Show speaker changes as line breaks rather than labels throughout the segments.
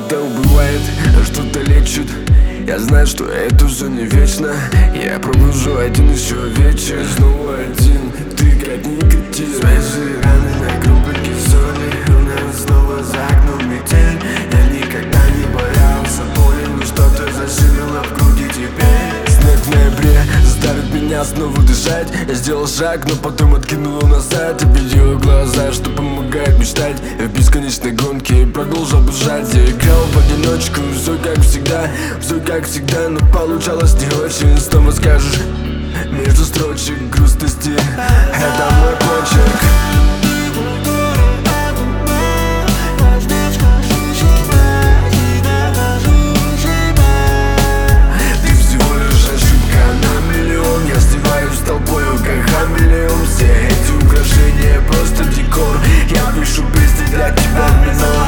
Что-то убивает, что-то лечит. Я знаю, что это все не вечно. Я пробужу один еще вечер. Снова один, ты как никотин. Свежие раны на крупике соли. У нас снова за окном метель. Я никогда не боялся боли, но что-то зашивело в груди теперь. Снег в ноябре заставит меня снова дышать. Я сделал шаг, но потом откинул назад. Я видел глаза, что помогает мечтать. Я в бесконечной гонке продолжал бежать. Я играл в одиночку, все как всегда, но получалось не очень. Снова скажешь между строчек грустности: это мой почерк. Все эти украшения просто декор. Я пишу песни для тебя в минор.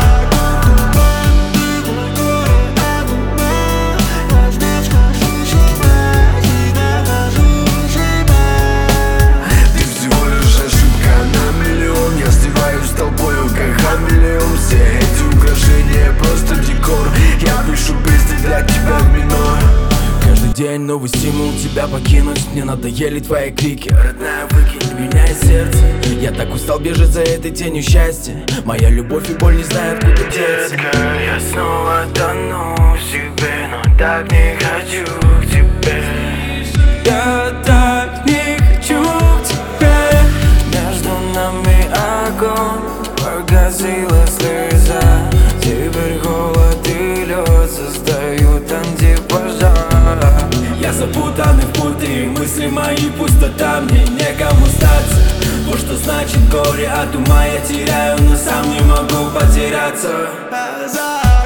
Ты всего лишь ошибка на миллион. Я сливаюсь с толпою, как хамелеон. Все эти украшения просто декор. Я пишу песни для тебя в минор.
Каждый день новый стимул тебя покинуть. Мне надоели твои крики: родная, выкинь меня из сердца. Я так устал бежать за этой тенью счастья. Моя любовь и боль не знают, куда деться.
Я снова тону в себе, но так не хочу к тебе.
Я так не хочу к тебе.
Между нами огонь, погасила слеза. Теперь холод и лед создают антипожар.
Я запутанный в пути, мысли мои пустота. Мне некому статься. Вот что значит горе от ума я теряю, но сам не могу потеряться.